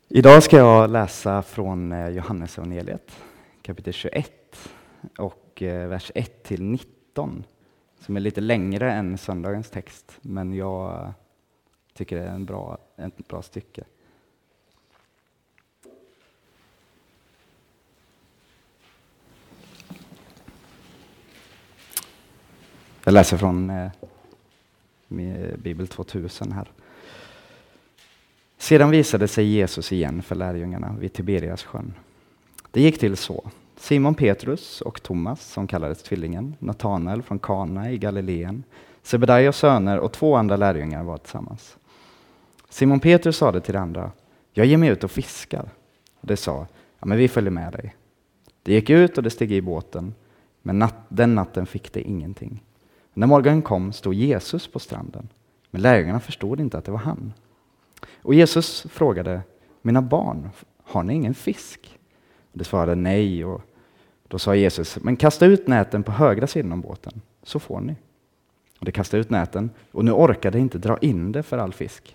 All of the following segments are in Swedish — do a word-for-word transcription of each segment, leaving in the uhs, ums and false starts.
Idag ska jag läsa från Johannesevangeliet, kapitel tjugoett och vers ett till nitton, som är lite längre än söndagens text, men jag tycker det är en bra, ett bra stycke. Jag läser från eh, Bibel tvåtusen här. Sedan visade sig Jesus igen för lärjungarna vid Tiberias sjön. Det gick till så. Simon Petrus och Thomas, som kallades tvillingen, Natanael från Kana i Galileen, Sebedaios söner och två andra lärjungar var tillsammans. Simon Petrus sade till de andra: jag ger mig ut och fiskar. Och det sa: ja, men vi följer med dig. Det gick ut och det steg i båten, men nat- den natten fick det ingenting. När morgonen kom stod Jesus på stranden, men lärjungarna förstod inte att det var han. Och Jesus frågade: mina barn, har ni ingen fisk? Och det svarade nej, och då sa Jesus: men kasta ut näten på högra sidan om båten, så får ni. Och de kastade ut näten, och nu orkade inte dra in det för all fisk.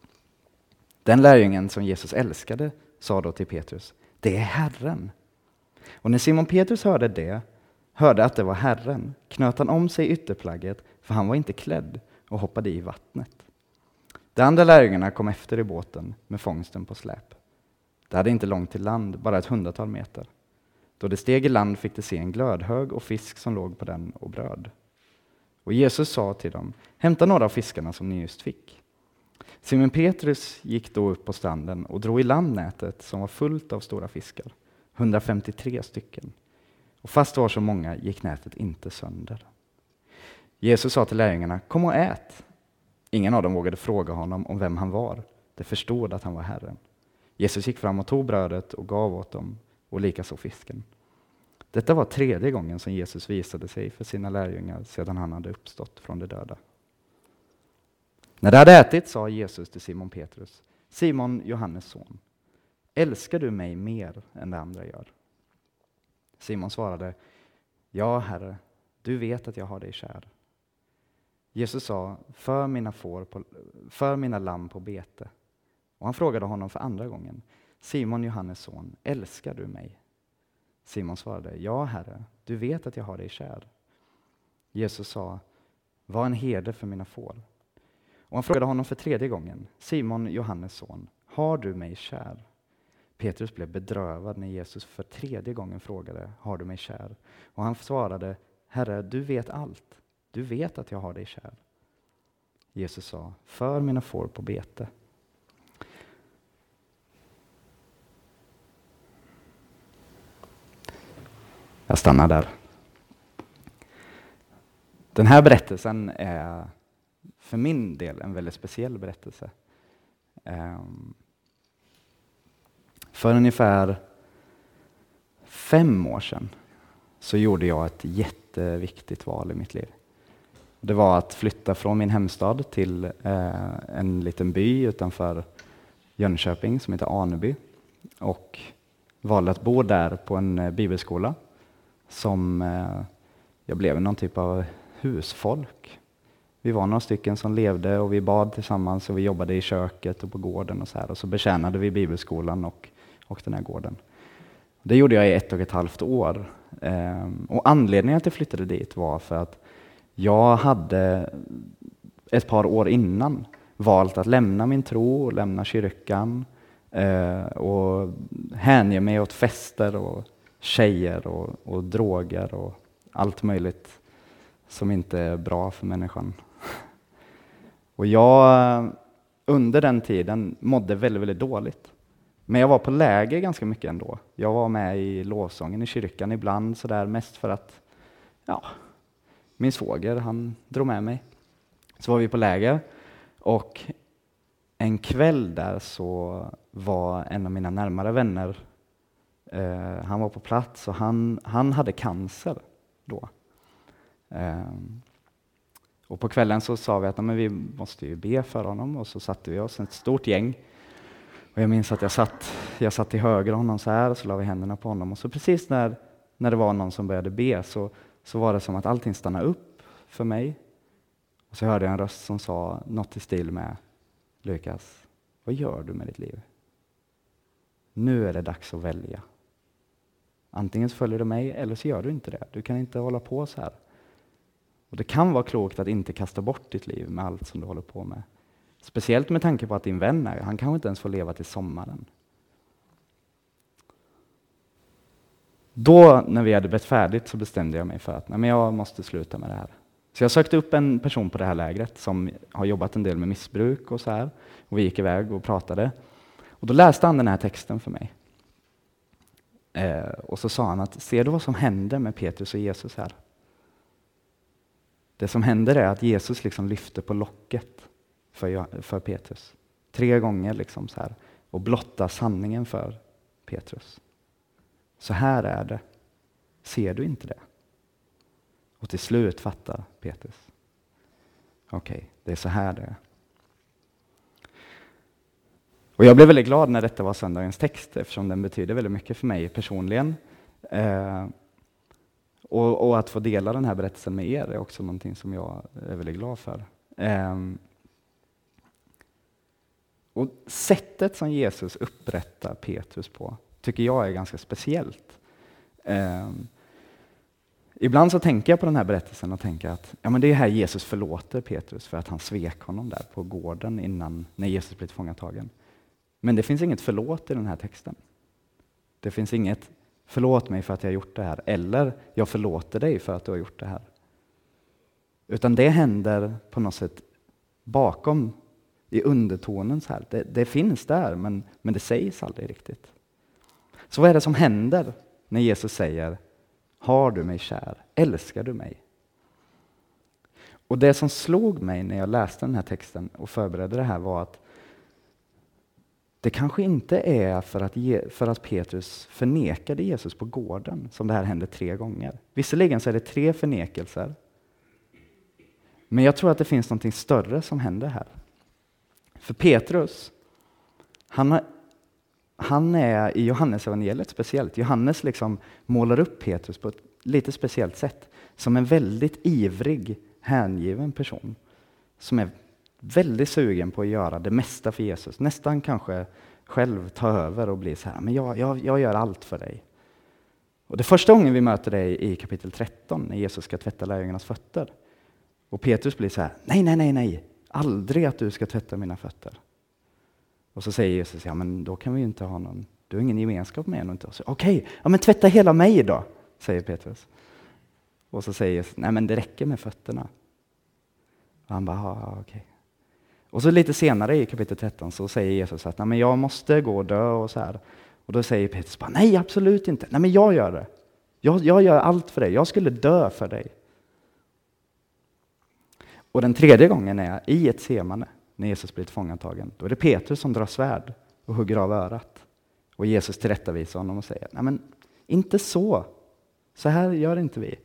Den lärjungen som Jesus älskade sa då till Petrus: det är Herren. Och när Simon Petrus hörde det, hörde att det var Herren, knöt han om sig ytterplagget, för han var inte klädd, och hoppade i vattnet. De andra lärjungarna kom efter i båten med fångsten på släp. Det hade inte långt till land, bara ett hundratal meter. Då det steg i land fick de se en glödhög och fisk som låg på den och bröd. Och Jesus sa till dem: hämta några av fiskarna som ni just fick. Simon Petrus gick då upp på stranden och drog i land nätet som var fullt av stora fiskar, hundrafemtiotre stycken. Och fast det var så många gick nätet inte sönder. Jesus sa till lärjungarna: kom och ät. Ingen av dem vågade fråga honom om vem han var. De förstod att han var Herren. Jesus gick fram och tog brödet och gav åt dem, och likaså fisken. Detta var tredje gången som Jesus visade sig för sina lärjungar sedan han hade uppstått från de döda. När de hade ätit sa Jesus till Simon Petrus: Simon, Johannes son, älskar du mig mer än de andra gör? Simon svarade: ja, Herre, du vet att jag har dig kär. Jesus sa: för mina, får på, för mina lamm på bete. Och han frågade honom för andra gången: Simon, Johannes son, älskar du mig? Simon svarade: ja, Herre, du vet att jag har dig kär. Jesus sa: var en herde för mina får. Och han frågade honom för tredje gången: Simon, Johannes son, har du mig kär? Petrus blev bedrövad när Jesus för tredje gången frågade: har du mig kär? Och han svarade: Herre, du vet allt. Du vet att jag har dig kär. Jesus sa: för mina får på bete. Jag stannar där. Den här berättelsen är för min del en väldigt speciell berättelse. För ungefär fem år sedan så gjorde jag ett jätteviktigt val i mitt liv. Det var att flytta från min hemstad till eh, en liten by utanför Jönköping som heter Aneby. Och valde att bo där på en eh, bibelskola som eh, jag blev någon typ av husfolk. Vi var några stycken som levde och vi bad tillsammans och vi jobbade i köket och på gården och så här. Och så betjänade vi bibelskolan och, och den här gården. Det gjorde jag i ett och ett halvt år. Eh, och anledningen till att jag flyttade dit var för att jag hade ett par år innan valt att lämna min tro och lämna kyrkan eh, och hänge mig åt fester och tjejer och, och droger och allt möjligt som inte är bra för människan. Och jag under den tiden mådde väldigt, väldigt dåligt. Men jag var på läger ganska mycket ändå. Jag var med i lovsången i kyrkan ibland så där, mest för att ja, min svåger, han drog med mig. Så var vi på läger och en kväll där så var en av mina närmare vänner, eh, han var på plats och han, han hade cancer då. Eh, och på kvällen så sa vi att men vi måste ju be för honom, och så satte vi oss ett stort gäng. Och jag minns att jag satt, jag satt till höger om honom så här och så la vi händerna på honom. Och så precis när, när det var någon som började be så Så var det som att allting stannade upp för mig. Och så hörde jag en röst som sa något i stil med: Lukas, vad gör du med ditt liv? nu är det dags att välja. Antingen så följer du mig eller så gör du inte det. Du kan inte hålla på så här. Och det kan vara klokt att inte kasta bort ditt liv med allt som du håller på med. Speciellt med tanke på att din vän är, han kanske inte ens får leva till sommaren. Då när vi hade bett färdigt så bestämde jag mig för att nej, men jag måste sluta med det här. Så jag sökte upp en person på det här lägret som har jobbat en del med missbruk och så här. Och vi gick iväg och pratade. Och då läste han den här texten för mig. Eh, och så sa han att ser du vad som händer med Petrus och Jesus här? Det som händer är att Jesus liksom lyfter på locket för, för Petrus. Tre gånger liksom så här. Och blottar sanningen för Petrus. Så här är det. Ser du inte det? Och till slut fattar Petrus. Okej, okay, det är så här det är. Och jag blev väldigt glad när detta var söndagens text eftersom den betyder väldigt mycket för mig personligen. Eh, och, och att få dela den här berättelsen med er är också någonting som jag är väldigt glad för. Eh, och sättet som Jesus upprättar Petrus på tycker jag är ganska speciellt. Eh, ibland så tänker jag på den här berättelsen och tänker att ja, men det är här Jesus förlåter Petrus för att han svek honom där på gården innan när Jesus blev tillfångatagen. Men det finns inget förlåt i den här texten. Det finns inget förlåt mig för att jag har gjort det här eller jag förlåter dig för att du har gjort det här. Utan det händer på något sätt bakom i undertonen så här. Det, det finns där men, men det sägs aldrig riktigt. Så vad är det som händer när Jesus säger har du mig kär? Älskar du mig? Och det som slog mig när jag läste den här texten och förberedde det här var att det kanske inte är för att, ge, för att Petrus förnekade Jesus på gården som det här hände tre gånger. Visserligen så är det tre förnekelser. Men jag tror att det finns något större som händer här. För Petrus, han, har, han är i Johannes evangeliet speciellt. Johannes liksom målar upp Petrus på ett lite speciellt sätt. Som en väldigt ivrig, hängiven person. Som är väldigt sugen på att göra det mesta för Jesus. Nästan kanske själv ta över och bli så här, men jag, jag, jag gör allt för dig. Och det första gången vi möter dig i kapitel tretton, när Jesus ska tvätta lärjungarnas fötter. Och Petrus blir så här, nej, nej, nej, nej, aldrig att du ska tvätta mina fötter. Och så säger Jesus, ja men då kan vi ju inte ha någon, du har ingen gemenskap med en. Okej, okay, ja men tvätta hela mig då, säger Petrus. Och så säger Jesus, nej men det räcker med fötterna. Och han bara, ja okej. Okay. Och så lite senare i kapitel tretton så säger Jesus att nej, men jag måste gå och dö och så här. Och då säger Petrus bara, nej absolut inte. Nej men jag gör det. Jag, jag gör allt för dig. Jag skulle dö för dig. Och den tredje gången är i ett semane när Jesus blir tillfångatagen. Då är det Petrus som drar svärd och hugger av örat. Och Jesus tillrättavisar honom och säger, nej men inte så. Så här gör inte vi.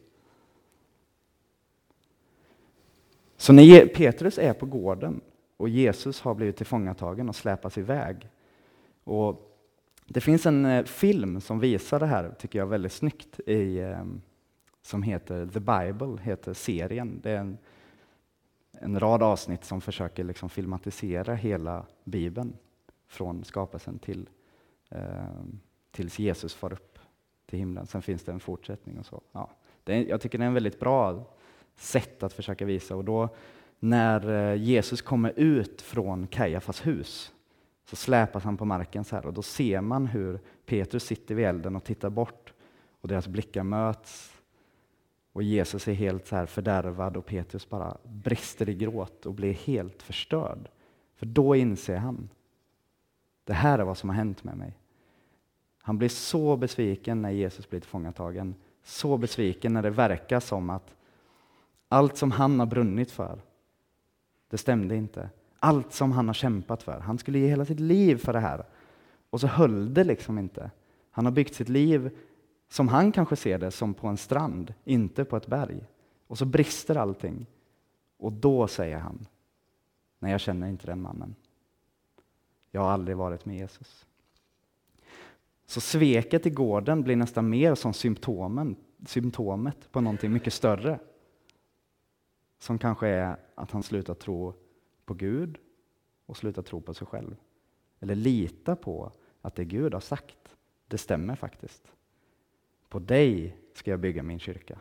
Så när Petrus är på gården och Jesus har blivit tillfångatagen och släpas iväg. Och det finns en eh, film som visar det här, tycker jag, väldigt snyggt. I, eh, som heter The Bible, heter serien. Det är en, en rad avsnitt som försöker liksom filmatisera hela Bibeln. Från skapelsen till eh, tills Jesus far upp till himlen. Sen finns det en fortsättning och så. Ja, det är, jag tycker det är en väldigt bra sätt att försöka visa. Och då när Jesus kommer ut från Kajafas hus så släpas han på marken så här. Och då ser man hur Petrus sitter vid elden och tittar bort. Och deras blickar möts. Och Jesus är helt så här fördärvad och Petrus bara brister i gråt och blir helt förstörd. För då inser han, det här är vad som har hänt med mig. Han blir så besviken när Jesus blir tillfångatagen. Så besviken när det verkar som att allt som han har brunnit för, det stämde inte. Allt som han har kämpat för. Han skulle ge hela sitt liv för det här. Och så höll det liksom inte. Han har byggt sitt liv som han kanske ser det som på en strand, inte på ett berg. Och så brister allting. Och då säger han, nej jag känner inte den mannen. Jag har aldrig varit med Jesus. Så sveket i gården blir nästan mer som symptomen, symptomet på någonting mycket större. Som kanske är att han slutar tro på Gud och slutar tro på sig själv. Eller lita på att det Gud har sagt, det stämmer faktiskt. På dig ska jag bygga min kyrka.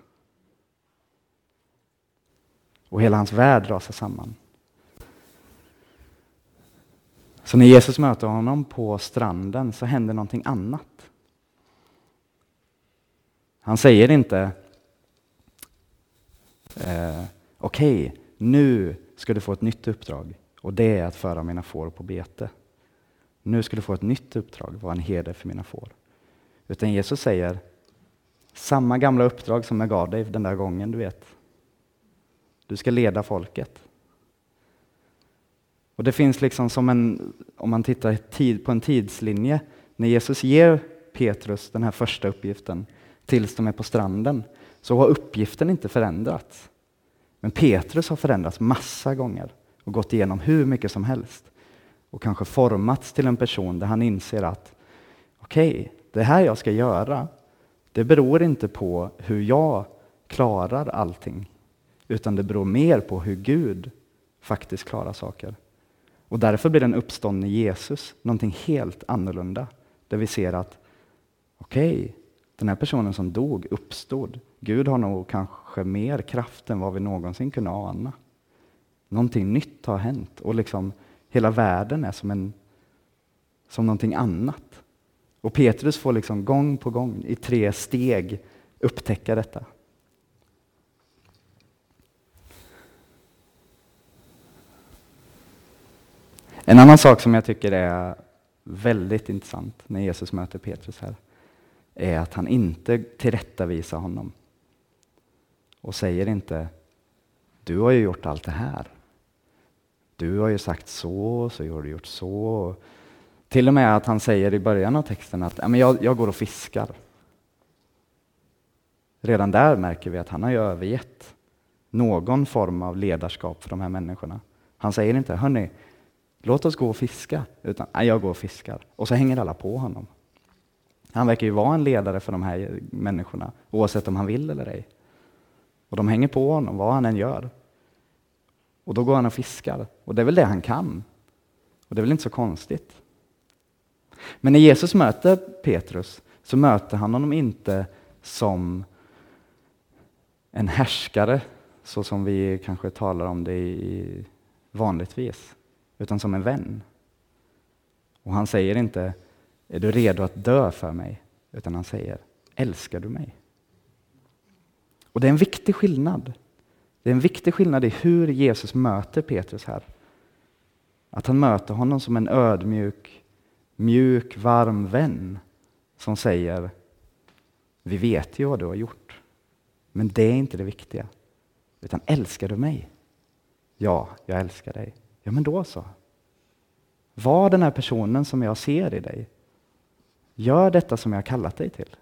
Och hela hans värld rasar samman. Så när Jesus möter honom på stranden så händer någonting annat. Han säger inte eh, okej, okay, nu ska du få ett nytt uppdrag och det är att föra mina får på bete. Nu ska du få ett nytt uppdrag, vara en herde för mina får. Utan Jesus säger samma gamla uppdrag som jag gav dig den där gången, du vet. Du ska leda folket. Och det finns liksom som en, om man tittar tid, på en tidslinje, när Jesus ger Petrus den här första uppgiften tills de är på stranden, så har uppgiften inte förändrats. Men Petrus har förändrats massa gånger och gått igenom hur mycket som helst. Och kanske formats till en person där han inser att okej, okay, det här jag ska göra, det beror inte på hur jag klarar allting. Utan det beror mer på hur Gud faktiskt klarar saker. Och därför blir den uppståndne Jesus någonting helt annorlunda. Där vi ser att okej, okay, den här personen som dog uppstod. Gud har nog kanske mer kraft än vad vi någonsin kunde ana. Någonting nytt har hänt och liksom hela världen är som, en, som någonting annat. Och Petrus får liksom gång på gång i tre steg upptäcka detta. En annan sak som jag tycker är väldigt intressant när Jesus möter Petrus här är att han inte tillrättavisar honom och säger inte du har ju gjort allt det här. Du har ju sagt så, så har du gjort så. Till och med att han säger i början av texten att jag, jag går och fiskar. Redan där märker vi att han har ju övergett någon form av ledarskap för de här människorna. Han säger inte, hörni, låt oss gå och fiska, utan nej, jag går och fiskar. Och så hänger alla på honom. Han verkar ju vara en ledare för de här människorna, oavsett om han vill eller ej. Och de hänger på honom, vad han än gör. Och då går han och fiskar. Och det är väl det han kan. Och det är väl inte så konstigt. Men när Jesus möter Petrus så möter han honom inte som en härskare, så som vi kanske talar om det i vanligtvis, utan som en vän. Och han säger inte, är du redo att dö för mig? Utan han säger, älskar du mig? Och det är en viktig skillnad. Det är en viktig skillnad i hur Jesus möter Petrus här. Att han möter honom som en ödmjuk, mjuk, varm vän som säger, vi vet ju vad du har gjort. Men det är inte det viktiga. Utan älskar du mig? Ja, jag älskar dig. Ja, men då så. Var den här personen som jag ser i dig. Gör detta som jag har kallat dig till.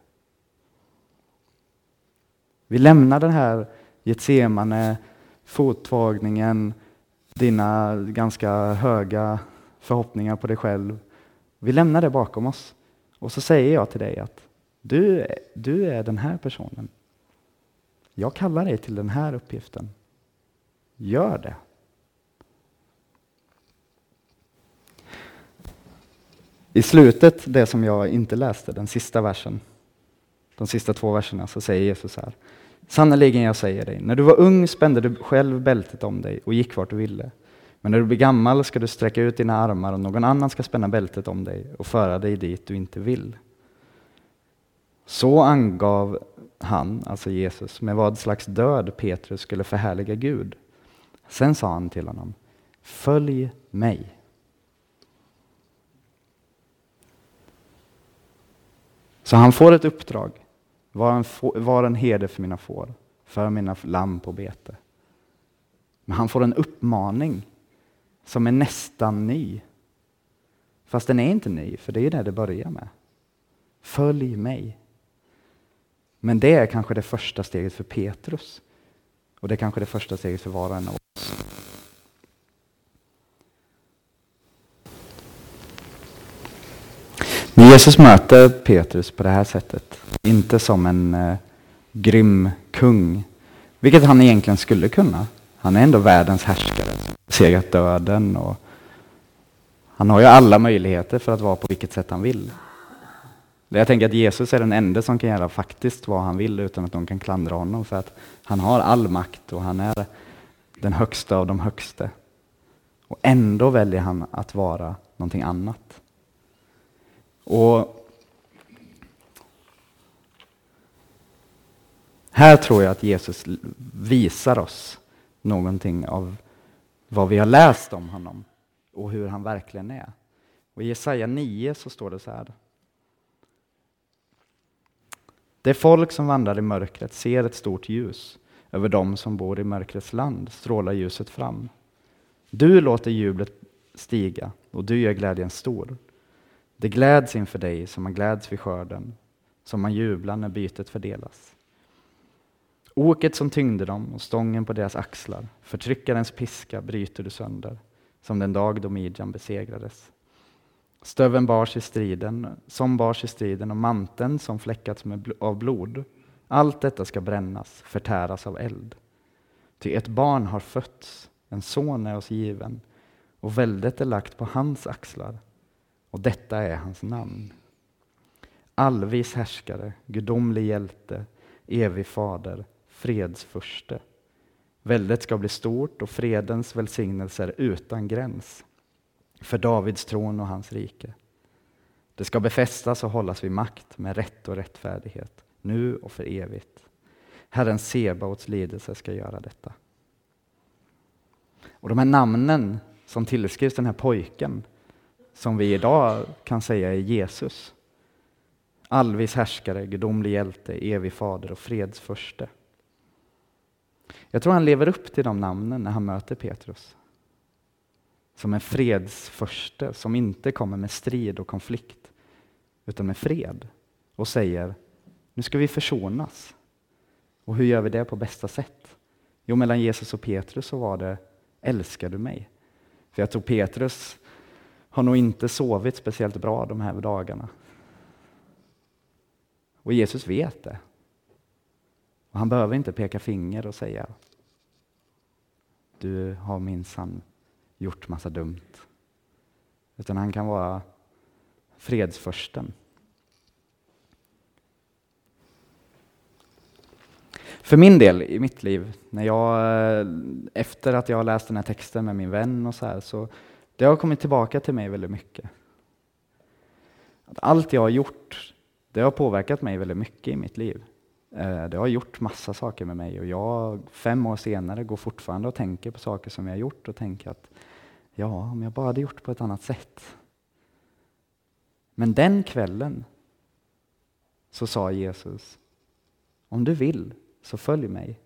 Vi lämnar den här Getsemane, fotvagningen, dina ganska höga förhoppningar på dig själv. Vi lämnar det bakom oss. Och så säger jag till dig att du, du är den här personen. Jag kallar dig till den här uppgiften. Gör det. I slutet, det som jag inte läste, den sista versen, de sista två verserna, så säger Jesus här. Sannoliken jag säger dig, när du var ung spände du själv bältet om dig och gick vart du ville. Men när du blir gammal ska du sträcka ut dina armar och någon annan ska spänna bältet om dig och föra dig dit du inte vill. Så angav han, alltså Jesus, med vad slags död Petrus skulle förhärliga Gud. Sen sa han till honom, följ mig. Så han får ett uppdrag. Var en, var en herde för mina får. För mina lamm på bete. Men han får en uppmaning som är nästan ny. Fast den är inte ny, för det är det det börjar med. Följ mig. Men det är kanske det första steget för Petrus. Och det är kanske det första steget för var och en av oss. När Jesus möter Petrus på det här sättet, inte som en eh, grym kung, vilket han egentligen skulle kunna. Han är ändå världens härskare, segrat döden och Han har ju alla möjligheter för att vara på vilket sätt han vill. Jag tänker att Jesus är den enda som kan göra faktiskt vad han vill utan att någon kan klandra honom, för att han har all makt och han är den högsta av de högsta. Och ändå väljer han att vara någonting annat. Och här tror jag att Jesus visar oss någonting av vad vi har läst om honom och hur han verkligen är. Och i Jesaja nio så står det så här: det folk som vandrar i mörkret ser ett stort ljus. Över dem som bor i mörkrets land strålar ljuset fram. Du låter jublet stiga och du gör glädjen stor. Det gläds inför dig som man gläds vid skörden, som man jublar när bytet fördelas. Oket som tyngde dem och stången på deras axlar, förtryckarens piska bryter du sönder, som den dag då Midjan besegrades. Stöven bars i striden, som bars i striden och manteln som fläckats med bl- av blod. Allt detta ska brännas, förtäras av eld. Ty ett barn har fötts, en son är oss given, och väldet är lagt på hans axlar, och detta är hans namn. Allvis härskare, gudomlig hjälte, evig fader, fredsförste. Väldet ska bli stort och fredens välsignelser utan gräns för Davids tron och hans rike. Det ska befästas och hållas vid makt med rätt och rättfärdighet, nu och för evigt. Herren Sebaots lidelse ska göra detta. Och de här namnen som tillskrivs den här pojken, som vi idag kan säga är Jesus. Allvis härskare, gudomlig hjälte, evig fader och fredsförste. Jag tror han lever upp till de namnen när han möter Petrus. Som en fredsförste som inte kommer med strid och konflikt, utan med fred. Och säger, nu ska vi försonas. Och hur gör vi det på bästa sätt? Jo, mellan Jesus och Petrus så var det, älskar du mig? För jag tror Petrus har nog inte sovit speciellt bra de här dagarna. Och Jesus vet det. Och han behöver inte peka finger och säga, du har minsann gjort massa dumt. Utan han kan vara fredsförsten. För min del i mitt liv, när jag, efter att jag har läst den här texten med min vän och så här, så det har kommit tillbaka till mig väldigt mycket. Att allt jag har gjort, det har påverkat mig väldigt mycket i mitt liv. Det har gjort massa saker med mig och jag fem år senare går fortfarande och tänker på saker som jag har gjort och tänker att ja, om jag bara hade gjort på ett annat sätt. Men den kvällen så sa Jesus, om du vill så följ mig.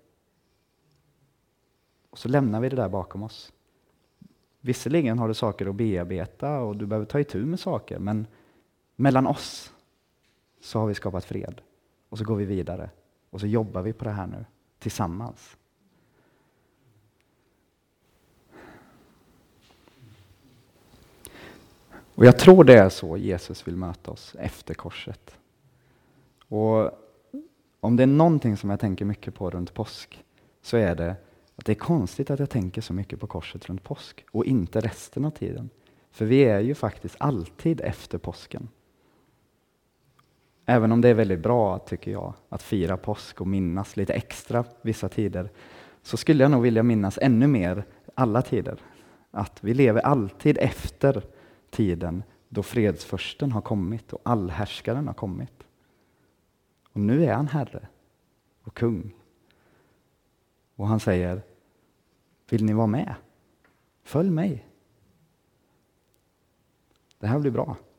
Och så lämnar vi det där bakom oss. Visserligen har du saker att bearbeta och du behöver ta itu med saker, men mellan oss så har vi skapat fred. Och så går vi vidare och så jobbar vi på det här nu tillsammans. Och jag tror det är så Jesus vill möta oss efter korset. Och om det är någonting som jag tänker mycket på runt påsk så är det att det är konstigt att jag tänker så mycket på korset runt påsk och inte resten av tiden. För vi är ju faktiskt alltid efter påsken. Även om det är väldigt bra, tycker jag, att fira påsk och minnas lite extra vissa tider, så skulle jag nog vilja minnas ännu mer alla tider. Att vi lever alltid efter tiden då fredsförsten har kommit och allhärskaren har kommit. Och nu är han herre och kung. Och han säger, vill ni vara med? Följ mig. Det här blir bra.